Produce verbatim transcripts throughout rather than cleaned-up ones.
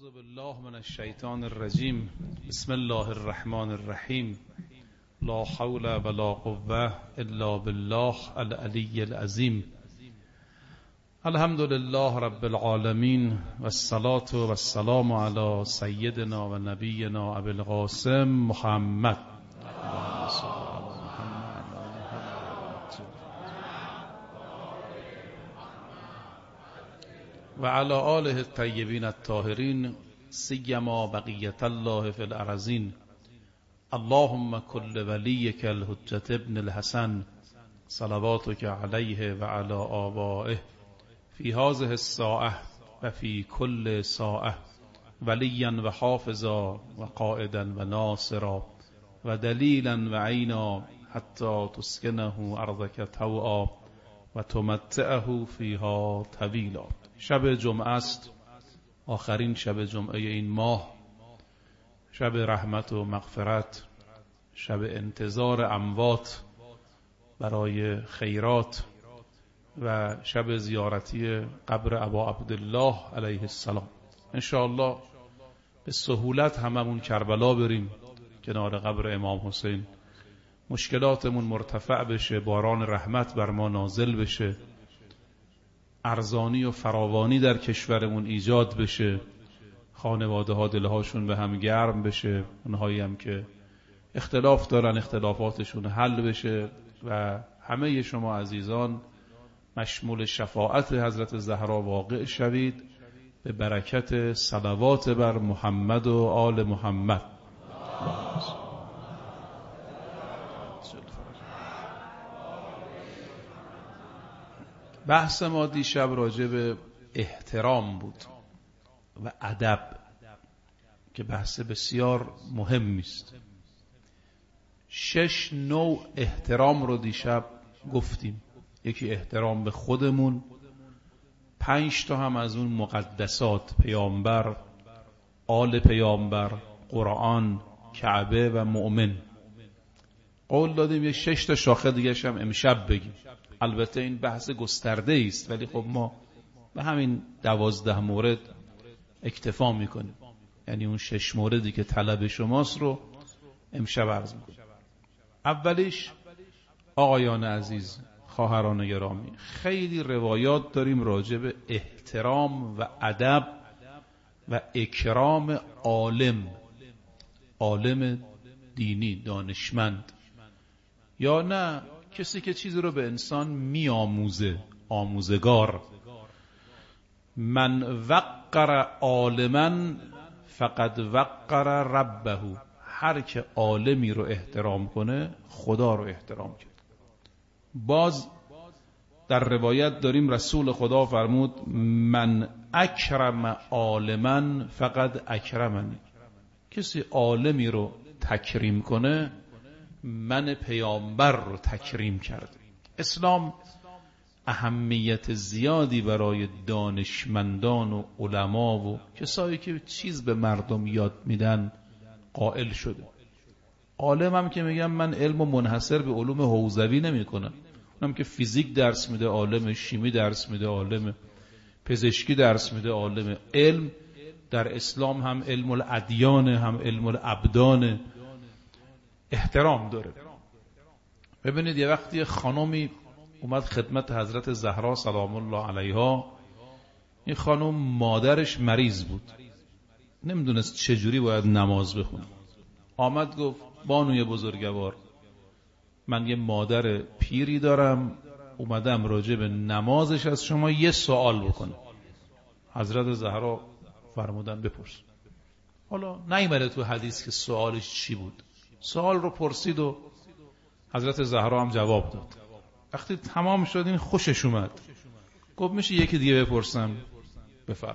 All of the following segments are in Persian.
اعوذ بالله من الشیطان الرجیم. بسم الله الرحمن الرحیم. لا حول ولا قوة الا بالله العلی العظیم. الحمد لله رب العالمین والصلاة والسلام علی سیدنا و نبینا ابی القاسم محمد و علی آله الطیبین الطاهرین سیما بقیة الله فی الارضین. اللهم کل ولیک الحجة ابن الحسن صلواتک علیه و علی آبائه فی هذه الساعة و فی کل ساعة ولیا و حافظا و قائدا و ناصرا و دلیلا و عینا حتی تسکنه ارضک طوعا و تمتعه فیها طویلا. شب جمعه است، آخرین شب جمعه این ماه، شب رحمت و مغفرت، شب انتظار اموات برای خیرات و شب زیارتی قبر ابا عبدالله علیه السلام. انشاءالله به سهولت هممون کربلا بریم کنار قبر امام حسین، مشکلاتمون مرتفع بشه، باران رحمت بر ما نازل بشه، ارزانی و فراوانی در کشورمون ایجاد بشه، خانواده ها دلهاشون به هم گرم بشه، اونهایی هم که اختلاف دارن اختلافاتشون حل بشه و همه شما عزیزان مشمول شفاعت حضرت زهرا واقع شوید به برکت صلوات بر محمد و آل محمد. بحث ما دیشب راجع به احترام بود و ادب که بحث بسیار مهمی است. شش نوع احترام رو دیشب گفتیم. یکی احترام به خودمون، پنج تا هم از اون مقدسات، پیامبر، آل پیامبر، قرآن، کعبه و مؤمن. قول دادیم یه شش تا شاخه دیگه هم امشب بگیم. البته این بحث گسترده است ولی خب ما به همین دوازده مورد اکتفا میکنیم، یعنی اون شش موردی که طلب شماست رو امشب عرض میکنیم. اولیش آقایان عزیز، خواهران گرامی، خیلی روایات داریم راجع به احترام و ادب و اکرام عالم، عالم دینی، دانشمند، یا نه کسی که چیزی رو به انسان می آموزه، آموزگار. من وقر عالما فقد وقر ربه. هر که عالمی رو احترام کنه خدا رو احترام کرد. باز در روایت داریم رسول خدا فرمود من اکرم عالما فقد اکرمنی. کسی عالمی رو تکریم کنه من پیامبر رو تکریم کرد. اسلام اهمیت زیادی برای دانشمندان و علما و کسایی که چیز به مردم یاد میدن قائل شده. عالم هم که میگم من علم منحصر به علوم حوزوی نمی کنم، اونم که فیزیک درس میده عالم، شیمی درس میده عالم، پزشکی درس میده عالم. علم در اسلام هم علم الادیان، هم علم الابدان، احترام داره. ببینید یه وقتی خانومی اومد خدمت حضرت زهرا سلام الله علیها. این خانم مادرش مریض بود، نمیدونست چجوری باید نماز بخونه. آمد گفت بانوی بزرگوار، من یه مادر پیری دارم، اومدم راجع به نمازش از شما یه سوال بکنم. حضرت زهرا فرمودن بپرس. حالا نیامده تو حدیث که سوالش چی بود، سوال رو پرسید و حضرت زهرا هم جواب داد. وقتی تمام شد این خوشش اومد، گفت میشه یکی دیگه بپرسم؟ بفرم.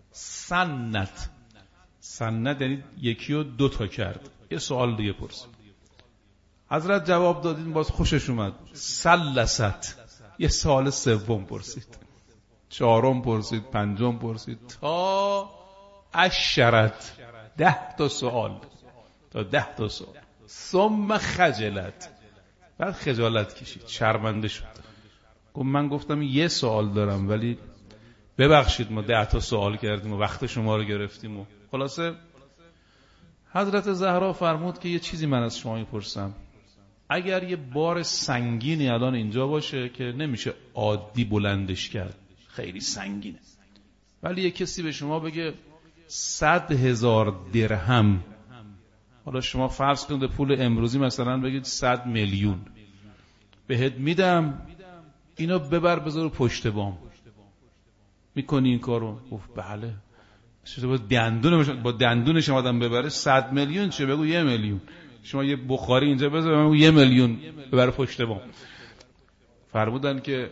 سنت، سنت یعنی یکی و دو تا کرد، یه سوال دیگه پرسید. حضرت جواب دادین، باز خوشش اومد. سلست، یه سوال سوم پرسید، چهارم پرسید، پنجم پرسید، تا عشرت، ده تا سوال، تا ده تا سوال. ثم خجلت، بعد خجالت کشید، شرمنده شد. گفت من گفتم یه سوال دارم ولی ببخشید ما ده تا سوال کردیم و وقت شما رو گرفتیم. و خلاصه حضرت زهرا فرمود که یه چیزی من از شما میپرسم، اگر یه بار سنگینی الان اینجا باشه که نمیشه عادی بلندش کرد، خیلی سنگینه، ولی یه کسی به شما بگه صد هزار درهم، حالا شما فرض کنید پول امروزی مثلا بگید صد میلیون بهت میدم، اینو ببر بذار پشت بام، میکنی این کارو؟ گفت بله. چطور با دندون با دندونش آدم ببره صد میلیون چه؟ بگو یه میلیون. شما یه بخاری اینجا بذار بگو یه میلیون ببر پشت بام. فرمودن که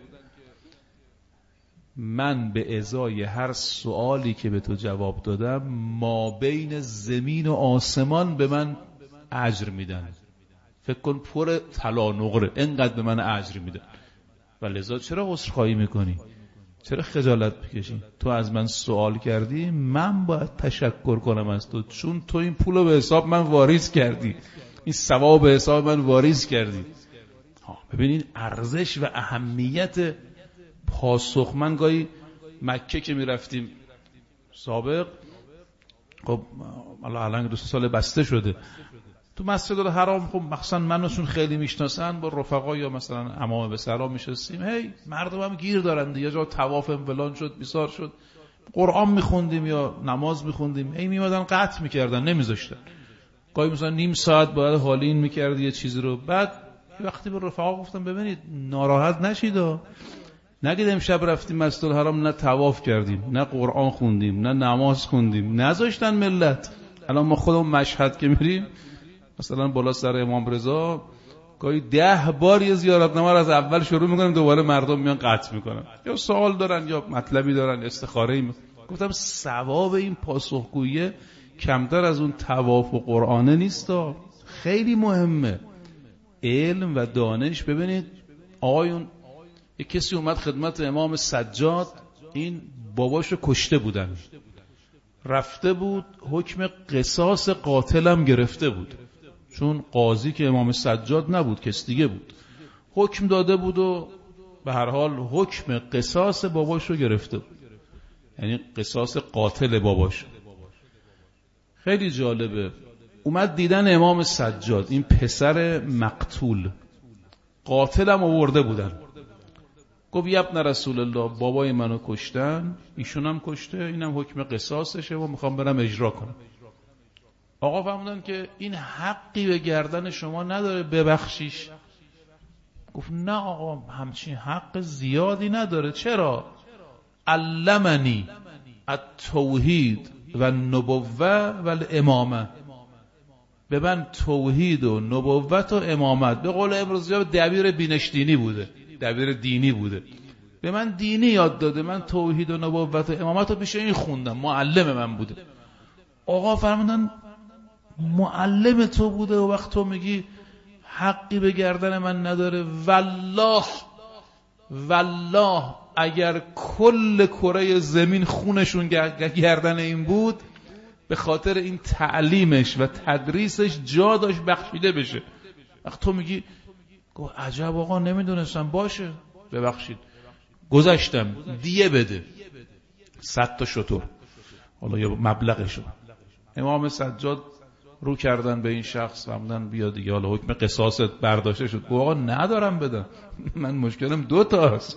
من به ازای هر سوالی که به تو جواب دادم ما بین زمین و آسمان به من اجر میدن. فکر کن پر طلا نقره اینقدر به من اجر میدن. و لذا چرا عذرخواهی میکنی؟ چرا خجالت بکشی؟ تو از من سوال کردی، من باید تشکر کنم از تو، چون تو این پولو به حساب من واریز کردی، این ثواب به حساب من واریز کردی. ببینید ارزش و اهمیت پاسخ. من گاهی مکه که میرفتیم سابق، خب الان دو سال بسته شده، تو مسجد الحرام خب مخصوصا منوشون خیلی میشناسن، با رفقا یا مثلا امام به سلام میشستیم، هی مردم هم گیر دارن دیگه، جا طواف فلان شد بیسار شد، قرآن میخوندیم یا نماز میخوندیم، هی میمدن قطع میکردن نمیذاشتن، گاهی مثلا نیم ساعت باید حالین میکرد یه چیزی رو. بعد وقتی به رفقا گفتم ببینید ناراحت نشید، نگید امشب رفتیم مسجد الحرام نه طواف کردیم نه قرآن خوندیم نه نماز خوندیم، نذاشتن ملت. الان ما خودمون مشهد که میریم مثلا بالا سر امام رضا گاهی ده بار یه زیارتنامه رو از اول شروع میکنیم، دوباره مردم میان قطع میکنن، یا سوال دارن یا مطلبی دارن استخاره ای. گفتم ثواب این پاسخگویی کمتر از اون طواف و قرآنه نیست، خیلی مهمه. علم و دانش. ببینید آقایون، یک کسی اومد خدمت امام سجاد، این باباشو کشته بودن، رفته بود حکم قصاص قاتلم گرفته بود، چون قاضی که امام سجاد نبود کس دیگه بود، حکم داده بود و به هر حال حکم قصاص باباشو گرفته بود، یعنی قصاص قاتل باباشو. خیلی جالبه، اومد دیدن امام سجاد، این پسر مقتول، قاتلم آورده بودن، گفت یا ابن رسول الله بابای منو کشتن، ایشون هم کشته، اینم حکم قصاصشه و میخوام برم اجرا کنم. آقا فهمیدن که این حقی به گردن شما نداره ببخشیش. گفت نه آقا همچین حق زیادی نداره. چرا؟ علمنی التوحید و النبوه و الامامه، به من توحید و نبوت و امامت، به قول امروزی دبیر بینشدینی بوده، دبیر دینی بوده، به من دینی یاد داده، من توحید و نبوت و امامت رو پیش این خوندم، معلم من بوده. آقا فرمودن معلم تو بوده و وقت تو میگی حقی به گردن من نداره؟ والله والله اگر کل کره زمین خونشون گردن این بود، به خاطر این تعلیمش و تدریسش جا داشت بخشیده بشه. وقت تو میگی گفت عجب آقا نمیدونستم، باشه ببخشید گذشتم، دیه بده صد تا شتر، حالا یا مبلغشو. امام سجاد رو کردن به این شخص، فرمودن بیا دیگه، حالا حکم قصاصت برداشته شد. گفت آقا ندارم بدم، من مشکلم دو تاست،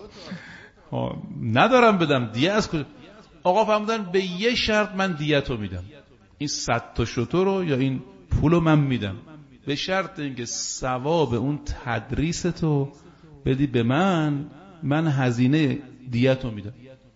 ندارم بدم، دیه از کجا؟ آقا فرمودن به یه شرط من دیتو میدم، این صد تا شتر رو یا این پولو من میدم، به شرط اینکه ثواب اون تدریس تو بدی به من، من هزینه دیتو میدم.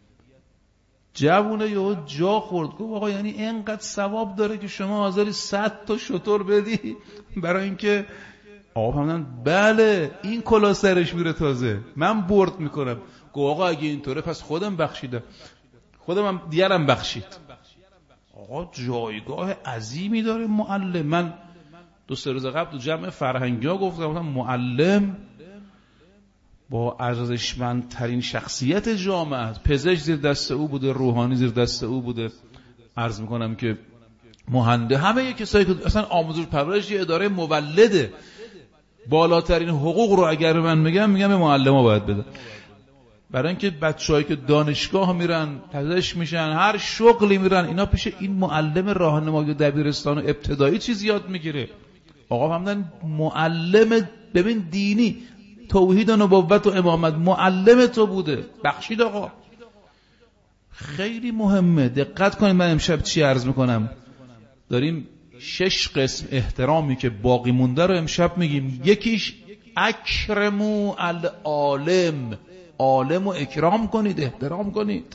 جوونه یه جا خورد، گفت آقا یعنی اینقدر ثواب داره که شما حاضری صد تا شتر بدی برای اینکه؟ آقا فرمودن بله، این کلا سرش میره، تازه من برد میکنم. گفت آقا اگه اینطوره پس خودم بخشیدم، خودم هم دیگرم بخشید. آقا جایگاه عظیمی داره معلم. من دو سه روز قبل تو جمع فرهنگی ها گفتم معلم با ارزشمندترین شخصیت جامعه است. پزشک زیر دست او بوده، روحانی زیر دست او بوده، عرض میکنم که مهندس، همه یک کسایی که اصلا آموزش پرورش یه اداره مولده، بالاترین حقوق رو اگر من میگم میگم معلم ها باید بده. برای اینکه بچه‌هایی که دانشگاه میرن، پزشک میشن، هر شغلی میرن، اینا پیش این معلم راهنمای دبیرستان و ابتدایی چیز یاد میگیره. آقا فهمیدن معلم، ببین دینی، توحید و نبوت و امامت، معلم تو بوده، بخشید آقا. خیلی مهمه. دقت کنید من امشب چی عرض میکنم. داریم شش قسم احترامی که باقی مونده رو امشب میگیم. یکیش اکرمو العالم، عالم رو اکرام کنید، احترام کنید.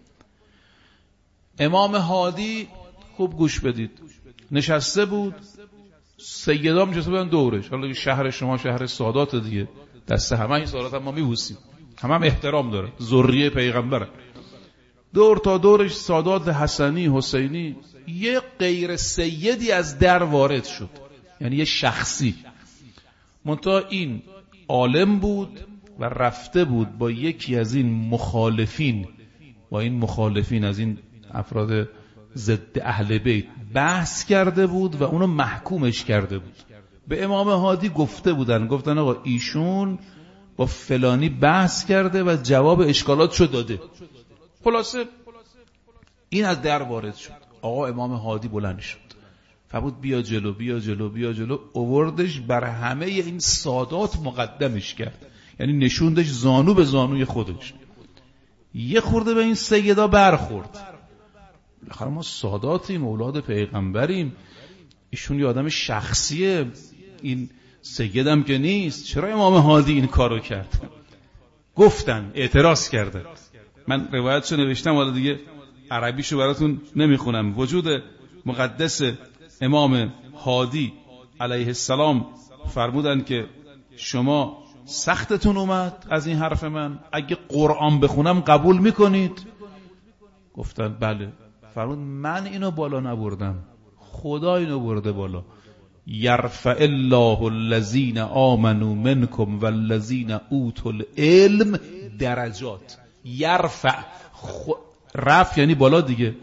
امام هادی خوب گوش بدید، نشسته بود، سیدام نشسته بودن دورش. حالا شهر شما شهر سادات دیگه، دست همه این سادات هم ما میبوسیم، همه هم احترام داره، ذریه پیغمبره. دور تا دورش سادات حسنی حسینی. یه غیر سیدی از در وارد شد، یعنی یه شخصی، منتها این عالم بود و رفته بود با یکی از این مخالفین، با این مخالفین از این افراد ضد اهل بیت بحث کرده بود و اونو محکومش کرده بود. به امام هادی گفته بودن، گفتن آقا ایشون با فلانی بحث کرده و جواب اشکالاتشو داده. خلاصه این از در وارد شد. آقا امام هادی بلند شد، فرمود بیا جلو بیا جلو بیا جلو، اووردش بر همه این سادات مقدمش کرد، یعنی نشوندش زانو به زانوی خودش. یه خورده به این سیدا برخورد. بالاخره ما ساداتیم، اولاد پیغمبریم، ایشون یه آدم شخصیه، این سیدم که نیست، چرا امام هادی این کارو کرد؟ گفتن، اعتراض کردن. من روایتشو نوشتم، حالا دیگه عربیشو براتون نمیخونم. وجود مقدس امام هادی علیه السلام فرمودن که شما سختتون اومد از این حرف من، اگه قرآن بخونم قبول میکنید؟ گفتن بله. فرمود من اینو بالا نبردم، خدا اینو برده بالا. یرفع الله الذین آمنوا منکم والذین اوتوا العلم درجات. یرفع، خ... رفع یعنی بالا دیگه،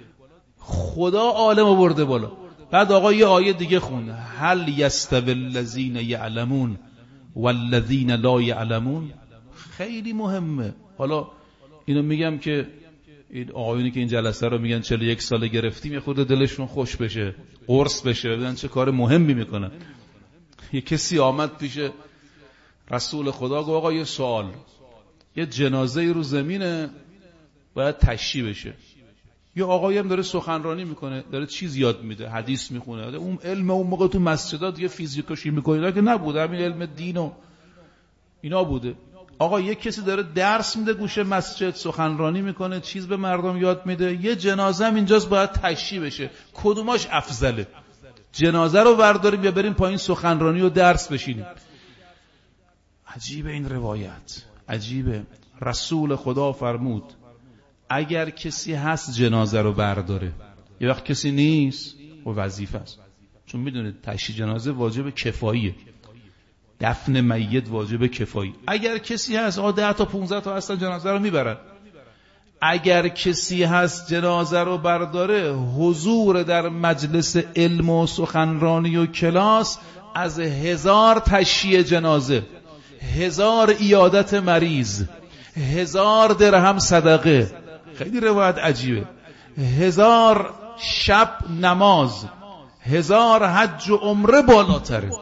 خدا عالم برده بالا. بعد آقا یه آیه دیگه خوند، هل یستوی الذین یعلمون والذین لا یعلمون. خیلی مهمه. حالا اینو میگم که این آقایونی که این جلسه رو میگن چهل و یک ساله گرفتیم، یه خورده دلشون خوش بشه، قرص بشه، ببینن چه کار مهمی میکنن. یه کسی آمد پیش رسول خدا، گفت آقا یه سوال، یه جنازه رو زمینه باید تشییع بشه. یه آقایی هم داره سخنرانی میکنه، داره چیز یاد میده، حدیث میخونه. اون علم اون موقع تو مسجدات دیگه فیزیک و شیمی کوینا که نبوده، همین علم دین و اینا بوده. آقا یک کسی داره درس میده گوشه مسجد، سخنرانی میکنه، چیز به مردم یاد میده، یه جنازه هم اینجاست باید تشییع بشه، کدوماش افضله؟ جنازه رو برداریم یا بریم پایین سخنرانی و درس بشینیم؟ عجیبه این روایت، عجیبه. رسول خدا فرمود اگر کسی هست جنازه رو برداره، یه وقت کسی نیست و وظیفه است، چون میدونید تشییع جنازه واجب کفاییه، دفن میت واجب کفایی. اگر کسی هست، آ ده تا پونزده تا هستن جنازه رو میبرن. اگر کسی هست جنازه رو برداره، حضور در مجلس علم و سخنرانی و کلاس از هزار تشییع جنازه، هزار عیادت مریض، هزار درهم صدقه، خیلی روایت عجیبه، هزار شب نماز، هزار حج و عمره بالاتره.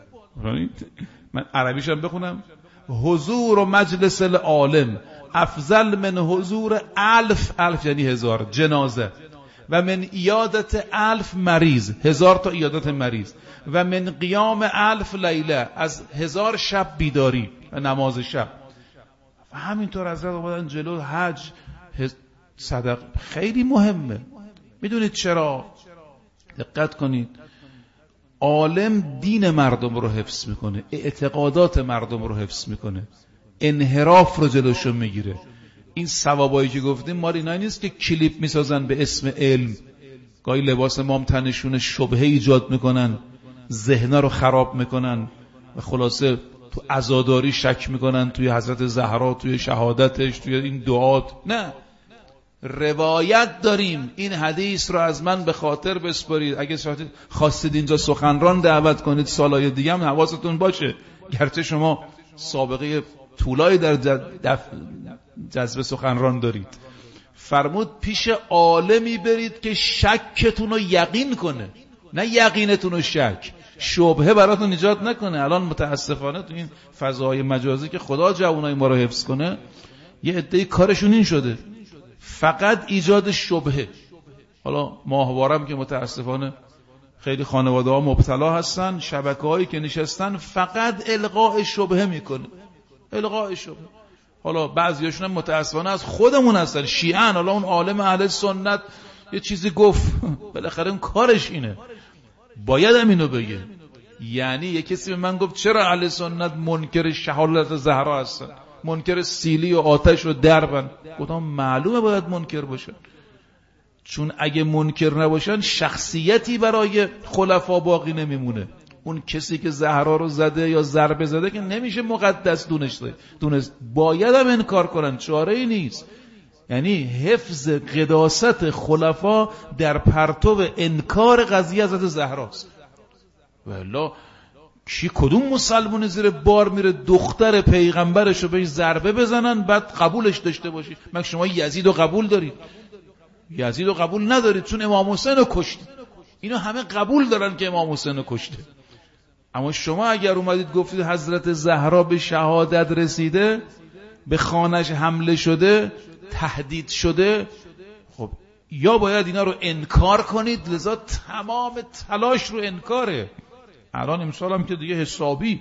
من عربیشم بخونم، حضور و مجلس العالم افضل من حضور الف، الف یعنی هزار جنازه، و من عیادت الف مریض، هزار تا عیادت مریض، و من قیام الف لیله، از هزار شب بیداری و نماز شب. و همینطور حضرت آمدن جلو، حج، صدق. خیلی مهمه. میدونید چرا؟ دقت کنید. عالم دین مردم رو حفظ میکنه، اعتقادات مردم رو حفظ میکنه، انحراف رو جلوشو میگیره. این ثوابایی که گفتیم مال اینا نیست که کلیپ میسازن به اسم علم، گاهی لباس مام تنشون شبهه ایجاد میکنن، ذهنا رو خراب میکنن و خلاصه تو عزاداری شک میکنن، توی حضرت زهرا، توی شهادتش، توی این دعات. نه، روایت داریم. این حدیث رو از من به خاطر بسپارید. اگه خواستید اینجا سخنران دعوت کنید سالهای دیگه هم حواستون باشه، گرچه شما سابقه طولایی در جذب سخنران دارید. فرمود پیش عالمی برید که شکتون رو یقین کنه، نه یقینتون رو شک، شبهه براتون ایجاد نکنه. الان متاسفانه تو این فضای مجازی که خدا جوانای ما رو حفظ کنه، یه عده‌ای کارشون این شده فقط ایجاد شبهه. حالا ماهوارم که متاسفانه خیلی خانواده ها مبتلا هستن، شبکه هایی که نشستن فقط القاء شبهه میکنه، القاء شبهه. حالا بعضیاشون هم متاسفانه از خودمون هستن، شیعن. حالا اون عالم اهل سنت یه چیزی گفت، بالاخره اون کارش اینه، باید هم اینو بگه. یعنی یه کسی به من گفت چرا اهل سنت منکر شهادت زهرا هستن، منکر سیلی و آتش و دربن؟ گفتم معلومه باید منکر باشن، چون اگه منکر نباشن شخصیتی برای خلفا باقی نمیمونه. اون کسی که زهرا رو زده یا ضربه زده که نمیشه مقدس دونسته دونست باید هم انکار کنن، چاره ای نیست. یعنی حفظ قداست خلفا در پرتو انکار قضیه حضرت زهراست. والا کی کدوم مسلمان زیر بار میره دختر پیغمبرشو بهش ضربه بزنن بعد قبولش داشته باشی؟ مگه شما یزید رو قبول دارید؟ یزید رو قبول ندارید چون امام حسین رو کشته. اینو همه قبول دارن که امام حسین رو کشته. اما شما اگر اومدید گفتید حضرت زهرا به شهادت رسیده، به خانش حمله شده، تهدید شده، خب یا باید اینا رو انکار کنید، لذا تمام تلاش رو انکاره. الان امسال هم که دیگه حسابی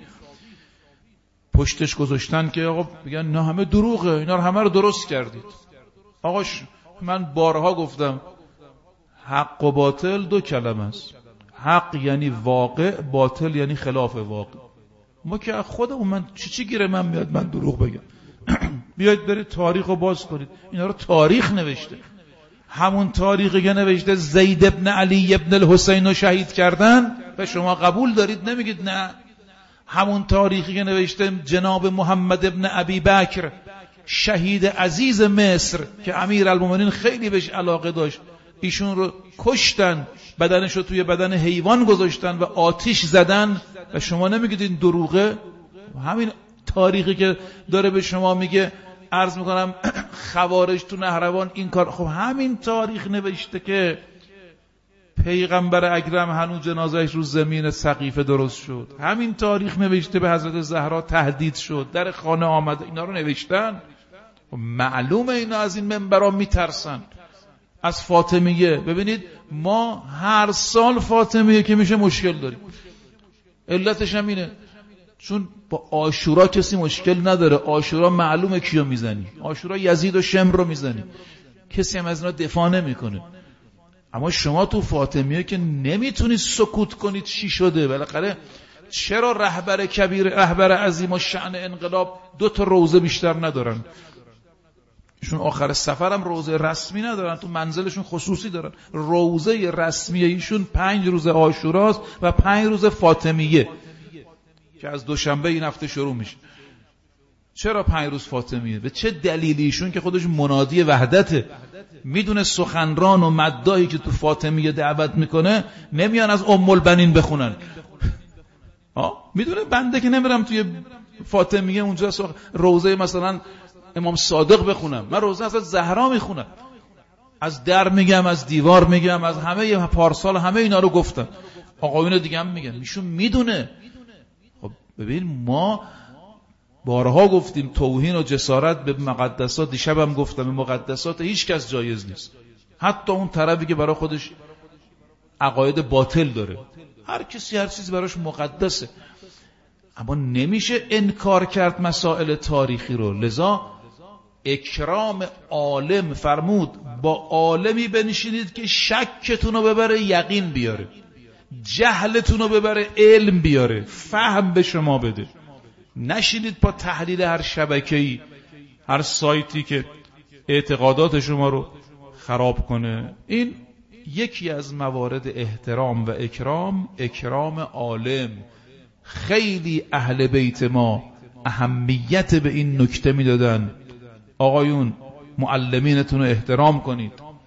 پشتش گذاشتن که آقا بگن نه همه دروغه، اینا رو همه رو درست کردید. آقا من بارها گفتم حق و باطل دو کلمه است. حق یعنی واقع، باطل یعنی خلاف واقع. ما که خودمون من چی چی گیره من میاد من دروغ بگم؟ بیاید برید تاریخ رو باز کنید، اینا رو تاریخ نوشته. همون تاریخی که نوشته زید ابن علی ابن الحسین رو شهید کردن و شما قبول دارید، نمیگید نه. همون تاریخی که نوشته جناب محمد ابن ابی بکر شهید عزیز مصر که امیرالمومنین خیلی بهش علاقه داشت، ایشون رو کشتن، بدنش رو توی بدن حیوان گذاشتن و آتش زدن و شما نمیگید این دروغه؟ همین تاریخی که داره به شما میگه عرض میکنم خوارج تو نهروان این کار، خب همین تاریخ نوشته که پیغمبر اکرم هنوز جنازهش رو زمین سقیفه درست شد. همین تاریخ نوشته به حضرت زهرا تهدید شد، در خانه آمد. اینا رو نوشتن. معلومه اینا از این منبرها میترسن، از فاطمیه. ببینید ما هر سال فاطمیه که میشه مشکل داریم. علتش هم اینه چون با عاشورا کسی مشکل نداره. عاشورا معلومه کیو میزنی، عاشورا یزید و شمر رو میزنی، کسی هم از اینا دفاع نمیکنه. اما شما تو فاطمیه که نمیتونید سکوت کنید چی شده. بالاخره چرا رهبر کبیر، رهبر عظیم و شأن انقلاب دو تا روزه بیشتر ندارن؟ ایشون آخر سفر هم روزه رسمی ندارن، تو منزلشون خصوصی دارن. روزه رسمی ایشون پنج روز عاشوراست و پنج روز فاطمیه که از دوشنبه این هفته شروع میشه. چرا پنج روز فاطمیه؟ به چه دلیلی؟ ایشون که خودش منادی وحدته، میدونه سخنران و مداحی که تو فاطمیه دعوت میکنه نمیان از ام البنین بخونن. ها میدونه بنده که نمیرم توی فاطمیه اونجا روزه مثلا امام صادق بخونم، من روزه از زهرا میخونم، از در میگم، از دیوار میگم، از همه پارسال همه اینا رو گفتم. آقایون دیگه هم میگن، ایشون میدونه. خب ببین ما بارها گفتیم توهین و جسارت به مقدسات، دیشبم گفتم به مقدسات هیچ کس جایز نیست، حتی اون طرفی که برای خودش عقاید باطل داره. هر کسی هر چیزی براش مقدسه، اما نمیشه انکار کرد مسائل تاریخی رو. لذا اکرام عالم فرمود با عالمی بنشینید که شکتون رو ببره یقین بیاره، جهلتون رو ببره علم بیاره، فهم به شما بده. نشینید با تحلیل هر شبکه‌ای، هر سایتی که اعتقادات شما رو خراب کنه. این یکی از موارد احترام و اکرام، اکرام عالم. خیلی اهل بیت ما اهمیت به این نکته میدادن. آقایون معلمینتون رو احترام کنید،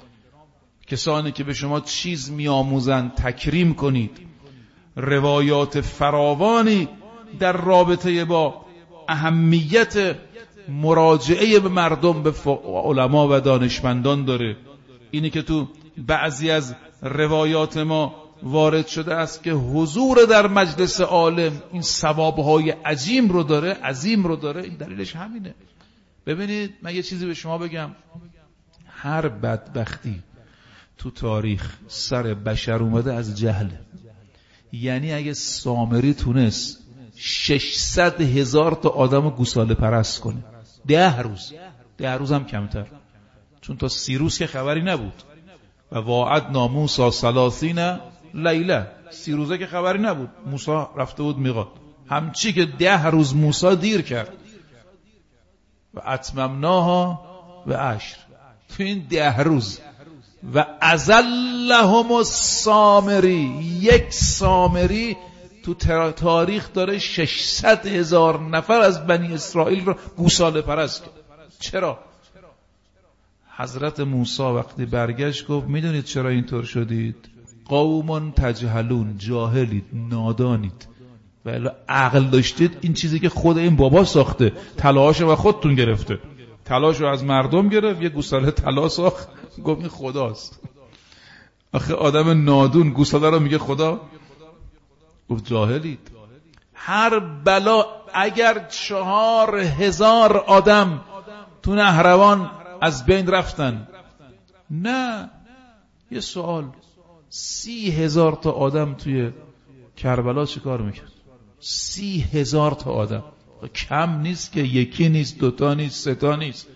کسانی که به شما چیز میآموزند تکریم کنید. روایات فراوانی در رابطه با اهمیت مراجعه به مردم، به علما و دانشمندان داره. اینی که تو بعضی از روایات ما وارد شده است که حضور در مجلس عالم این ثوابهای عظیم رو داره، عظیم رو داره. این دلیلش همینه. ببینید من یه چیزی به شما بگم، هر بدبختی تو تاریخ سر بشر اومده از جهله. یعنی اگه سامری تونست ششصد هزار تا آدم گوساله پرست کنه ده روز، ده روز هم کمتر، چون تا سی روز که خبری نبود، و واعدنا موسی ثلاثین لیله، سی روزه که خبری نبود، موسی رفته بود میقات، همچی که ده روز موسی دیر کرد و اتممناها و عشر، تو این ده روز و ازلهم السامری، یک سامری تو تاریخ داره ششصد هزار نفر از بنی اسرائیل رو گوساله پرست کرد. چرا؟ حضرت موسی وقتی برگشت گفت میدونید چرا اینطور شدید؟ قوم تجهلون، جاهلید، نادانید، ولی عقل داشتید این چیزی که خود این بابا ساخته، طلاهاشو و خودتون گرفته، طلاهاشو از مردم گرفت، یه گوساله طلا ساخت، گفت این خداست. آخه آدم نادون گوساله رو میگه خدا؟ گفت جاهلید. هر بلا، اگر چهار هزار آدم تو نهروان از بین رفتن، نه، یه سوال، سی هزار تا آدم توی کربلا چی کار میکرد؟ سی هزار تا آدم کم نیست که، یکی نیست، دوتا نیست، ستا نیست.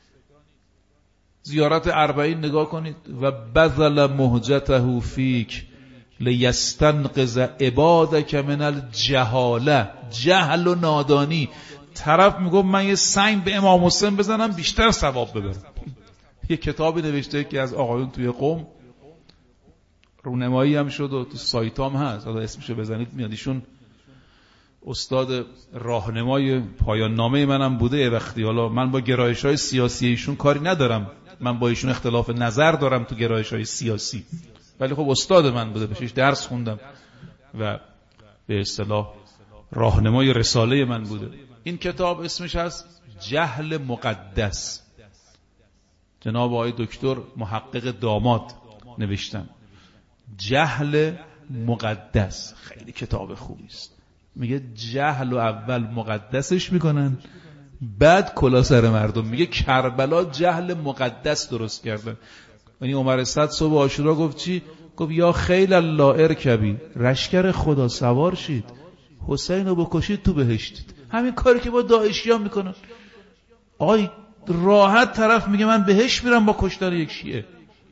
زیارت اربعین نگاه کنید، و بذل مهجته فیک لیستنقذ عبادک من الجهاله، جهل و نادانی. طرف میگه من یه سنگ به امام حسین بزنم بیشتر ثواب ببرم. یه کتابی نوشته که از آقایون توی قم رونمایی هم شد و تو سایتام هست، حالا اسمشو بزنید میاد. ایشون استاد راهنمای پایان نامه منم بوده یه وقتی. حالا من با گرایش‌های سیاسی ایشون کاری ندارم، من با ایشون اختلاف نظر دارم تو گرایش‌های سیاسی، ولی خب استاد من بوده، بهش درس خوندم و به اصطلاح راهنمای رساله من بوده. این کتاب اسمش هست جهل مقدس، جناب آقای دکتر محقق داماد نوشتن، جهل مقدس. خیلی کتاب خوبی است. میگه جهل و اول مقدسش میکنن، بعد کلا سر مردم. میگه کربلا جهل مقدس درست کردن. یعنی عمر صد صبح عاشورا گفت چی؟ گفت یا خیل الله ارکبی، لشکر خدا سوار شید، حسین رو بکشید تو بهشتید. همین کاری که با داعشی‌ها میکنن. آی راحت طرف میگه من بهشت میرم با کشتن یک شیعه.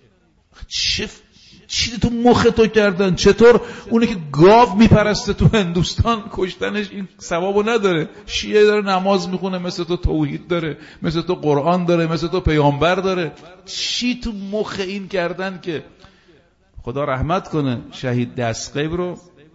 چه چی تو مخ تو کردن؟ چطور اونی که گاو میپرسته تو هندوستان کشتنش این ثوابو نداره؟ شیعه داره نماز میخونه، مثل تو توحید داره، مثل تو قرآن داره، مثل تو پیامبر داره. چی تو مخ این کردن که خدا رحمت کنه شهید دستغیب رو،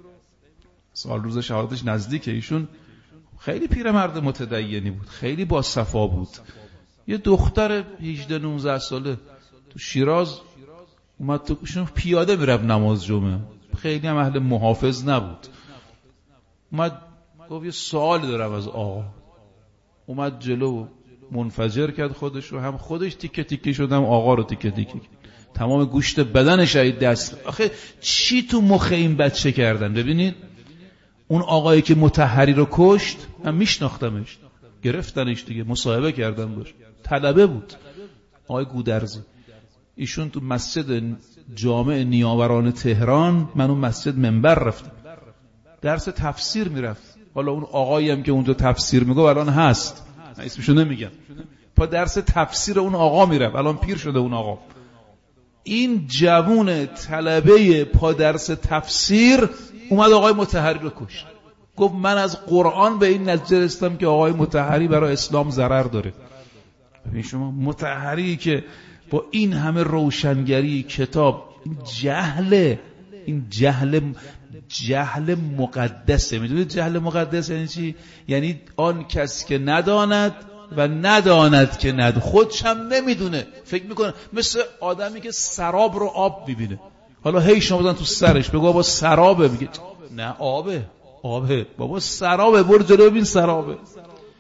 سال روز شهادتش نزدیکه. ایشون خیلی پیرمرد متدینی بود، خیلی با صفا بود. یه دختر هجده نوزده ساله تو شیراز اومد تو، ایشون پیاده میرفت نماز جمعه، خیلی هم اهل محافظ نبود. اومد گفت یه سوالی دارم از آقا. اومد جلو منفجر کرد خودش رو، هم خودش تیکه تیکه شدم، آقا رو تیکه تیکه کرد. تمام گوشت بدن شهید دست. آخه چی تو مخ این بچه کردن؟ ببینید اون آقایی که مطهری رو کشت، من میشناختمش، گرفتنش دیگه، مصاحبه کردم باش، طلبه بود، آقای گودرزی. ایشون تو مسجد جامع نیاوران تهران، من اون مسجد منبر رفتم، درس تفسیر میرفت. حالا اون آقایی هم که اونجا تفسیر میگه الان هست، من اسمشو نمیگم، پا درس تفسیر اون آقا میرفت، الان پیر شده اون آقا. این جوون طلبه پا درس تفسیر اومد آقای مطهری رو کشت. گفت من از قرآن به این نتیجه رسیدم که آقای مطهری برای اسلام ضرر داره. ببین شما، مطهری که با این همه روشنگری کتاب، این جهل، این جهل جهل مقدسه. میدونید جهل مقدس یعنی چی؟ یعنی آن کس که نداند و نداند که ند، خودش هم نمیدونه، فکر میکنه مثل آدمی که سراب رو آب میبینه. حالا هی شما بودن تو سرش بگو بابا سرابه، میگه نه آبه، آبه بابا، سرابه، برو جلو ببین سرابه.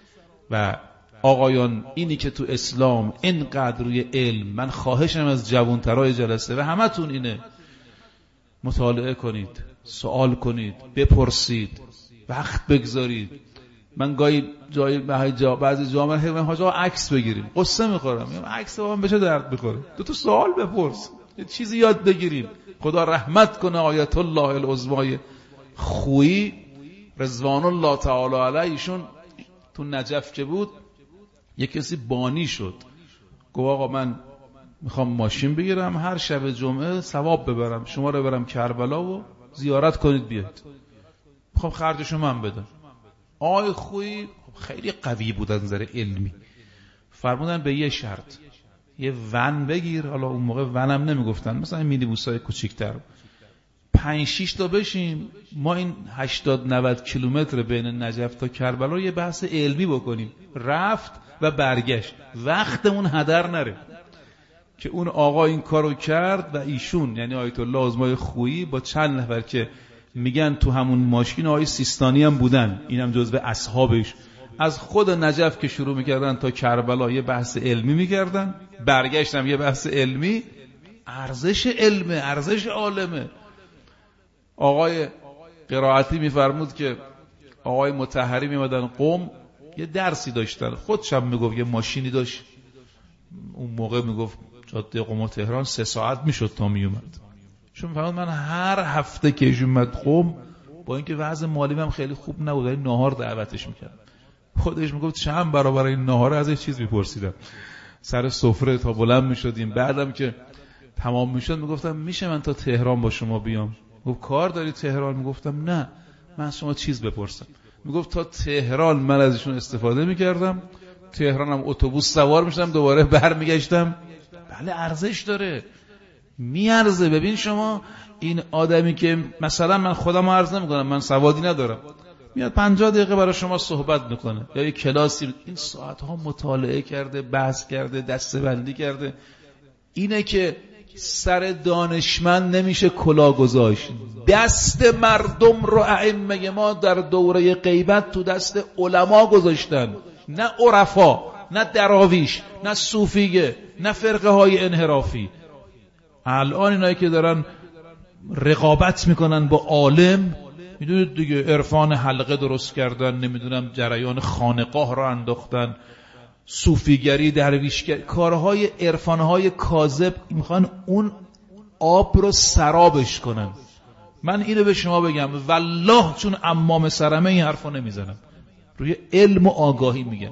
و آقایان اینی که تو اسلام اینقدر روی علم، من خواهشم از جوانترای جلسه و همتون اینه، مطالعه کنید، سوال کنید، بپرسید، وقت بگذارید. من گاهی جای بعضی جا من همه حاجا عکس بگیریم، قصه میخورم، میگم عکس با من بشه درد میخوره، دو تا سوال بپرس، یه چیزی یاد بگیریم. خدا رحمت کنه آیت الله العظمای خویی رضوان الله تعالی علیه، ایشون تو نجف که بود یک کسی بانی شد، گفت آقا من میخوام ماشین بگیرم هر شب جمعه ثواب ببرم، شما رو برم کربلا و زیارت کنید بیاد، میخوام خرجشو من بدم. آقای خویی خیلی قوی بود از نظر علمی، فرمودن به یه شرط، یه ون بگیر، حالا اون موقع ونم نمیگفتن، مثلا مینی بوسای کوچیک‌تر، پنج شش تا بشیم ما این هشتاد نود کیلومتر بین نجف تا کربلا رو یه بحث علمی بکنیم، رفت و برگشت، وقتمون هدر نره. که اون آقا این کارو کرد و ایشون یعنی آیت الله العظمای خویی با چند نفر که میگن تو همون ماشین آقای سیستانی هم بودن، اینم جزو اصحابش، از خود نجف که شروع میکردن تا کربلا یه بحث علمی میکردن، برگشتم یه بحث علمی. ارزش علمه، ارزش عالمه. آقای قرائتی میفرمود که آقای مطهری میمدن قم، یه درسی داشتن، خودشم میگفت یه ماشینی داشت، اون موقع میگفت جاده قم و تهران سه ساعت میشد تا میومد. چون میفرمود من هر هفته که ایشون اومد قم، با اینکه وضع مالی هم خیلی خوب نبود، این ناهار دعوتش میکرد، خودش میگفت چند برابر این ناهار از یه چیز میپرسیدم سر سفره تا بلند میشدیم. بعدم که تمام میشد میگفتم میشه من تا تهران با شما بیام؟ گفت کار داری تهران؟ میگفتم نه من از شما چیز بپرسم. میگفت تا تهران من ازشون استفاده میکردم، تهرانم اتوبوس سوار میشدم دوباره برمیگشتم. بله ارزش داره، میارزه. ببین شما این آدمی که مثلا من خودم عرض نمیکنم، من سوادی ندارم، میاد پنجاه دقیقه برای شما صحبت میکنه، یا یک کلاسی، این ساعتها مطالعه کرده، بحث کرده، دسته‌بندی کرده. اینه که سر دانشمند نمیشه کلا گذاشت. دست مردم رو ائمه ما در دوره غیبت تو دست علما گذاشتن، نه عرفا، نه دراویش، نه صوفیه، نه فرقه های انحرافی. الان اینایی که دارن رقابت میکنن با عالم، میدونید دیگه، عرفان حلقه درست کردن، نمیدونم جریان خانقاه را انداختن، صوفیگری، درویشگری، کارهای عرفانهای کاذب، میخوان اون آب رو سرابش کنن. من اینو به شما بگم والله چون امام سرمه این حرفو نمیزنم، روی علم و آگاهی میگم،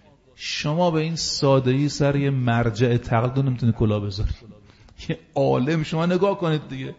شما به این سادگی سر یه مرجع تقلید نمیتونید کلا بذارید. یه عالم شما نگاه کنید دیگه،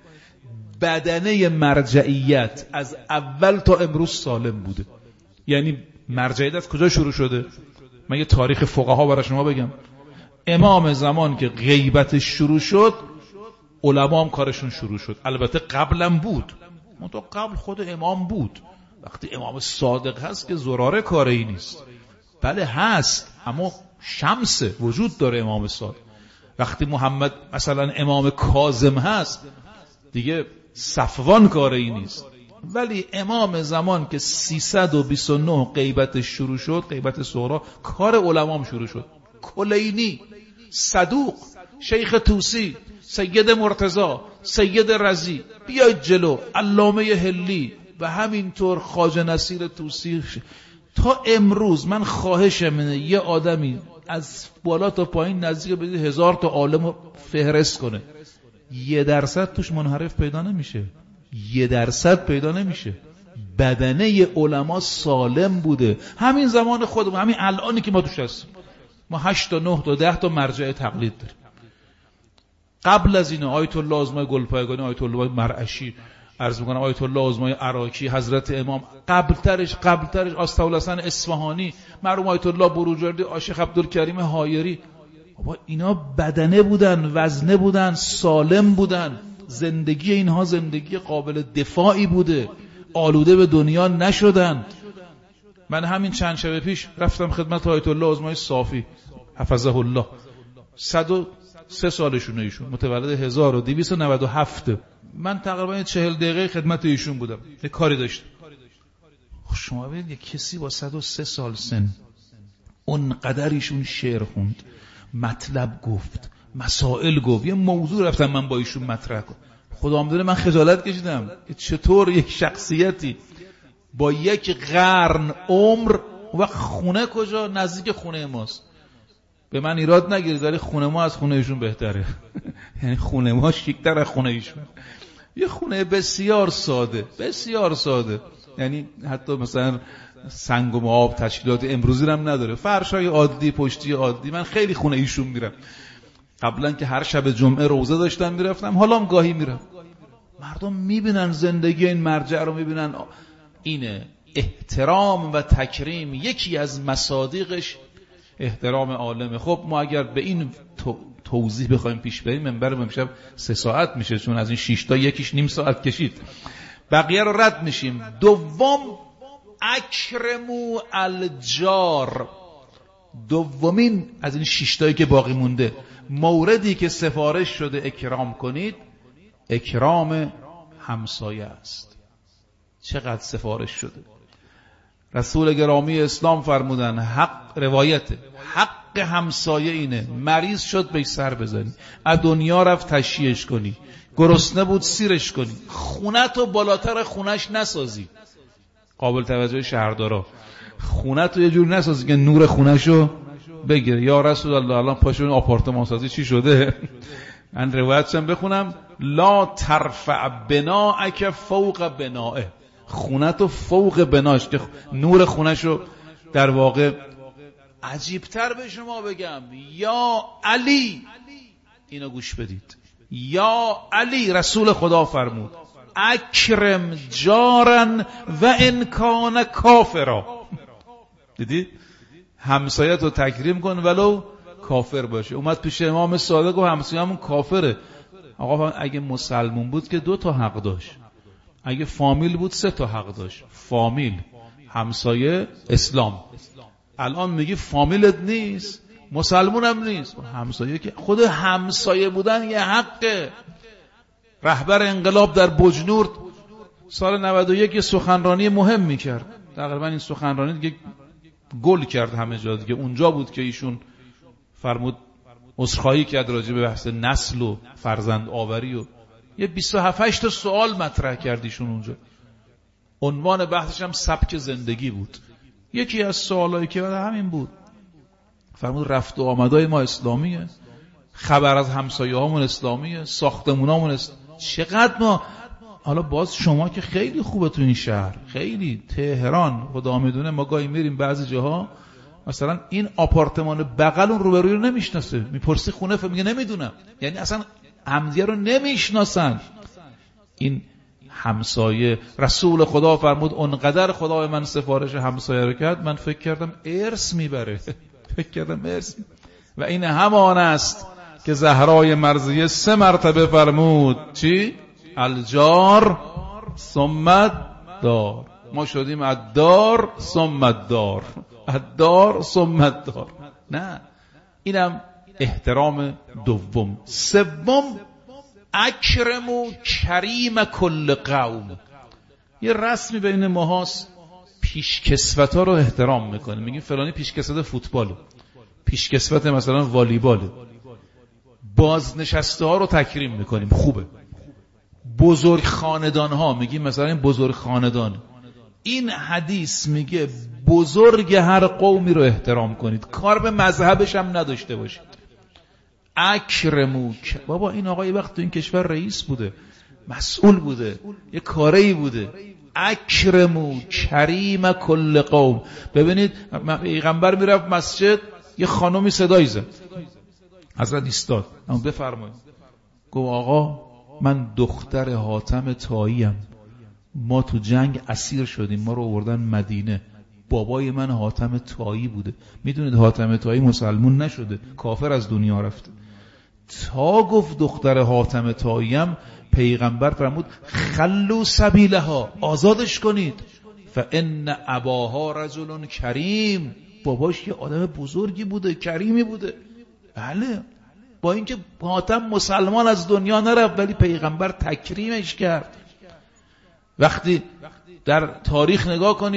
بدنه مرجعیت از اول تا امروز سالم بوده. یعنی مرجعیت از کجا شروع شده؟ من یه تاریخ فقها برای شما بگم. امام زمان که غیبتش شروع شد، علما هم کارشون شروع شد. البته قبلم بود، منتها قبل خود امام بود. وقتی امام صادق هست که زراره کاری نیست. بله هست، اما شمس وجود داره امام صادق. وقتی محمد مثلا امام کاظم هست دیگه صفوان کاری نیست. ولی امام زمان که سیصد و بیست و نه غیبتش شروع شد، غیبت صغرا، کار علمام شروع شد. کلینی، صدوق، شیخ طوسی، سید مرتضی، سید رضی، بیاید جلو، علامه هلی و همینطور خواجه نصیر طوسی تا امروز. من خواهشم اینه یه آدمی از بالا تا پایین نزدیک به هزار تا عالم فهرست کنه، یه درصد توش منحرف پیدا نمیشه، یه درصد پیدا نمیشه. بدنه علما سالم بوده. همین زمان خودمون، همین الانی که ما توش هستیم، ما هشت تا نه تا ده تا مرجع تقلید داریم. قبل از این آیت الله العظمای گلپایگانی، آیت الله مرعشی، عرض میکنم آیت الله العظمای عراقی، حضرت امام، قبلترش قبلترش آستاولسن اصفهانی، مرحوم آیت الله بروجردی، شیخ عبدالکریم حایری. بابا اینا بدنه بودن، وزنه بودن، سالم بودن، زندگی اینها زندگی قابل دفاعی بوده، آلوده به دنیا نشدن. من همین چند شب پیش رفتم خدمت آیت الله العظمای صافی حفظه الله، صد و سه سالشونه ایشون، متولد هزار و دویست و نود و هفت. من تقریبا چهل دقیقه خدمت ایشون بودم، یه کاری داشتم. شما ببینید یه کسی با صد و سه سال سن اونقدر ایشون شعر خوند، مطلب گفت، مسائل گفت. یه موضوع رفتم من با ایشون مطرح کنم، خدا میدونه من خجالت کشیدم. چطور یک شخصیتی با یک قرن عمر و خونه کجا؟ نزدیک خونه ماست. به من ایراد نگیرید ولی خونه ما از خونه ایشون بهتره. یعنی خونه ما شیک‌تر از خونه ایشون. یه خونه بسیار ساده، بسیار ساده، یعنی حتی مثلا سنگ و آب تشکیلات امروزی هم نداره، فرشای عادی، پشتی عادی. من خیلی خونه ایشون میرم، قبلا که هر شب جمعه روزه داشتم میرفتم، حالا هم گاهی میرم. مردم میبینن زندگی این مرجع رو، میبینن اینه. احترام و تکریم یکی از مصادیقش احترام عالمه. خب ما اگر به این توضیح بخوایم پیش بریم منبر امشب سه ساعت میشه، چون از این شش تا یکیش نیم ساعت کشید، بقیه رو رد میشیم. دوم اکرمو الجار، دومین از این شش تایی که باقی مونده، موردی که سفارش شده اکرام کنید، اکرام همسایه است. چقدر سفارش شده. رسول گرامی اسلام فرمودن حق، روایته، حق همسایه اینه، مریض شد بهش سر بزنی، از دنیا رفت تشییعش کنی، گرسنه بود سیرش کنی، خونتو بالاتر خونش نسازی. قابل توجه شهردارا، خونتو یه جور نسازی که نور خونشو بگیره. یا رسول الله الان پاشون آپارتمان سازی چی شده؟ من روایتشم بخونم، لا ترفع بناءک فوق بنائه، خونتو فوق بناش که نور خونشو در واقع. عجیبتر به شما بگم، یا علی، اینو گوش بدید، یا علی رسول خدا فرمود اکرم جارن و انکان کافرا. دیدید؟ همسایه‌تو تکریم کن ولو کافر باشه. اومد پیش امام صادق و همسایه‌مون کافره. آقا اگه مسلمون بود که دو تا حق داشت، اگه فامیل بود سه تا حق داشت. فامیل، همسایه، اسلام. الان میگی فامیلت نیست، مسلمون هم نیست، همسایه که خود همسایه بودن یه حقه. رهبر انقلاب در بجنورد سال نود و یک یه سخنرانی مهم میکرد، تقریبا این سخنرانی دیگه گل کرد همه جا دیگه. اونجا بود که ایشون فرمود عذرخواهی کرد راجع به بحث نسل و فرزند آوری و یه بیست و هفت تا سوال مطرح کرد ایشون اونجا. عنوان بحثش هم سبک زندگی بود. یکی از سوالایی که بعد همین بود، فرمود رفت و آمدای ما اسلامیه، خبر از همسایه هامون اسلامیه، ساختمون هامون اسلامیه. چقدر ما حالا باز شما که خیلی خوبه تو این شهر، خیلی تهران خدا میدونه، ما گاهی میریم بعضی جاها مثلا این آپارتمان بغل اون روبروی رو نمیشناسه، میپرسی خونه ف میگه نمیدونم، یعنی اصلا همدیگه رو نمیشناسن. این همسایه، رسول خدا فرمود اونقدر خدا من سفارش همسایه رو کرد، من فکر کردم ارث میبره. فکر کردم ارث. و این همان است که زهرای مرضیه سه مرتبه فرمود چی؟ الجار ثم الدار. ما شدیم الدار ثم الدار، الدار ثم الدار. نه، اینم احترام دوم. سوم اکرم و کریم کل قوم. یه رسمی بین ماهاست، پیشکسوتا رو احترام میکنه. میگیم فلانی پیشکسوت فوتباله، پیشکسوت مثلا والیباله. بازنشسته ها رو تکریم میکنیم، خوبه. بزرگ خاندان ها میگیم مثلا این بزرگ خاندان. این حدیث میگه بزرگ هر قومی رو احترام کنید، کار به مذهبش هم نداشته باشید. اکرمو، بابا این آقا یه وقت تو این کشور رئیس بوده، مسئول بوده، یه کاری بوده. اکرمو کریم کل قوم. ببینید پیغمبر میرفت مسجد، یه خانومی صدایی زد، حضرت ایستاد، اما بفرمایید. گفت آقا من دختر حاتم طاییم، ما تو جنگ اسیر شدیم، ما رو آوردن مدینه، بابای من حاتم طایی بوده. میدونید حاتم طایی مسلمون نشده، کافر از دنیا رفته. تا گفت دختر حاتم طاییم، پیغمبر فرمود خلو سبیلها، آزادش کنید. فان اباها رجل کریم، باباش یه آدم بزرگی بوده، کریمی بوده. بله، با اینکه حاتم مسلمان از دنیا نرفت ولی پیغمبر تکریمش کرد. وقتی در تاریخ نگاه کنید